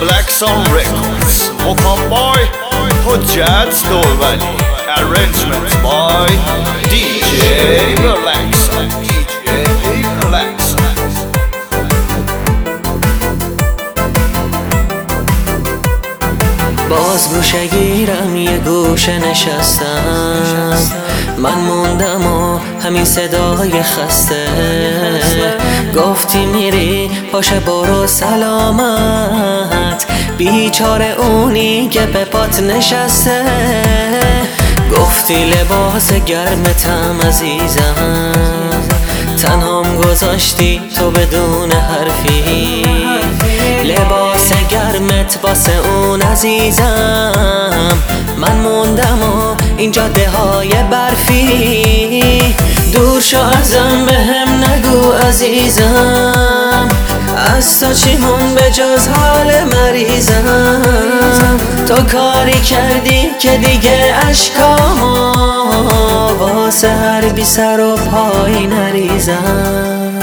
Black Sun Records مقام بای حجت دولولی Arrangement by DJ Relaxon باز گوشه گیرم یه گوشه نشستم من موندم و همین صدای خسته گفتی میری باشه برو سلامت بیچاره اونی که به پات نشسته گفتی لباس گرمتم عزیزم تنهام گذاشتی تو بدون حرفی لباس گرمت واسه اون عزیزم من موندم و این جاده های برفی دور شو ازم بهم نگو عزیزم از تو چی مون به جز حال مریضم تو کاری کردی که دیگه اشکامو واسه هر بی سر و پای نریزم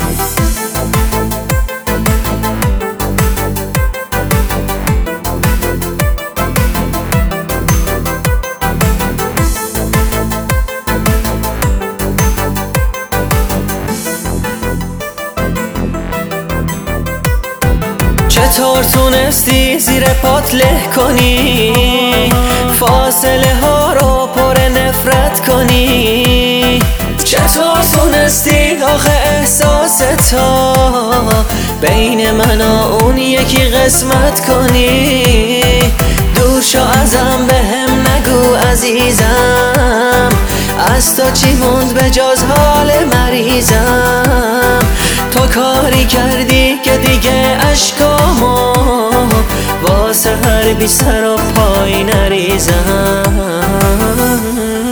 چطور تونستی زیر پات له کنی فاصله ها رو پر نفرت کنی چطور تونستی آخه احساس تا بین من و اون یکی قسمت کنی دور شو ازم بهم نگو عزیزم از تو چی موند به جز حال مریضم تو کاری کردی که دیگه اشکامو واسه هر بی سر و پای نریزم